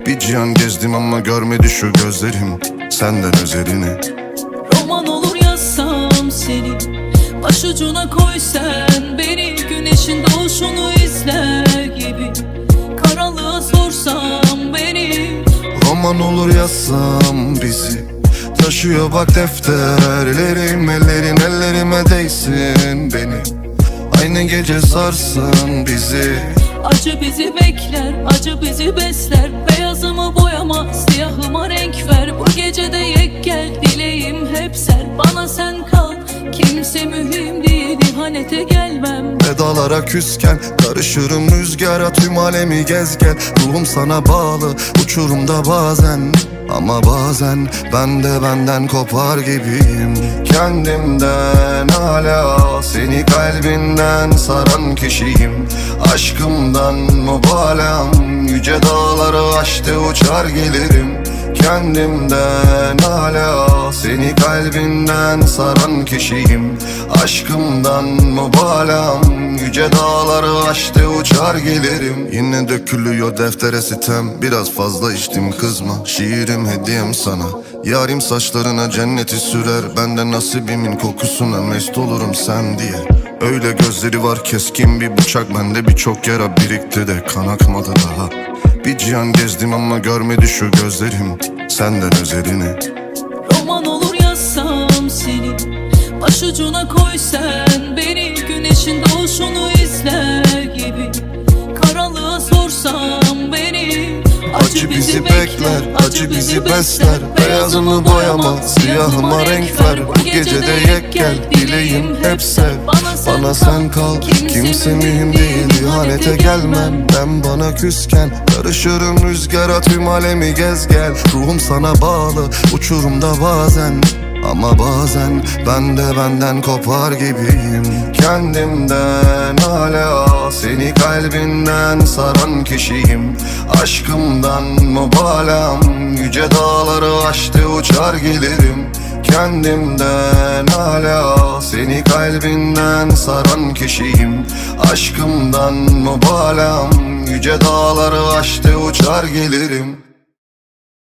Bir cihan gezdim ama görmedi şu gözlerim senden özelini. Roman olur yazsam seni, başucuna koy sen beni, güneşin doğuşunu izler gibi karanlığa sorsam beni. Roman olur yazsam bizi, taşıyor bak defterlerim, ellerin ellerime değsin beni, aynı gece sarsın bizi. Acı bizi bekler, acı bizi besler, beyazımı boyama, siyahıma renk ver. Bu gecede yek gel, dileğim hep ser, bana sen kal, kimse mühim değil, ihanete gelmem. Vedalara küsken karışırım rüzgara, tüm alemi gez gel. Ruhum sana bağlı uçurumda bazen, ama bazen ben de benden kopar gibiyim. Kendimden hala seni kalbinden saran kişiyim. Aşkımdan mübalağım, yüce dağları aştı uçar gelirim. Kendimden hala seni kalbinden saran kişiyim. Aşkımdan mübalağım, yüce dağları aştı uçar gelirim. Yine dökülüyor deftere sitem, biraz fazla içtim kızma. Şiirim hediyem sana, yarim saçlarına cenneti sürer. Ben de nasibimin kokusuna mest olurum sen diye. Öyle gözleri var keskin bir bıçak, bende birçok yara birikti de kan akmadı daha. Bir cihan gezdim ama görmedi şu gözlerim senden özelini. Roman olur yazsam seni, başucuna koy sen beni, güneşin doğuşunu izler gibi karanlığa sorsam beni. Acı bizi bekler, acı bizi besler, beyazımı boyama, siyahıma renk ver. Bu gecede yek gel, dileğim hep sev, bana sen kal, kimse mühim değil, ihanete gelmem. Ben bana küsken karışırım rüzgara, tüm alemi gez gel. Ruhum sana bağlı uçurumda bazen, ama bazen ben de benden kopar gibiyim. Kendimden hala seni kalbinden saran kişiyim. Aşkımdan mübalağım, yüce dağları aştı uçar gelirim. Kendimden hala seni kalbinden saran kişiyim. Aşkımdan mübalağım, yüce dağları aştı uçar gelirim.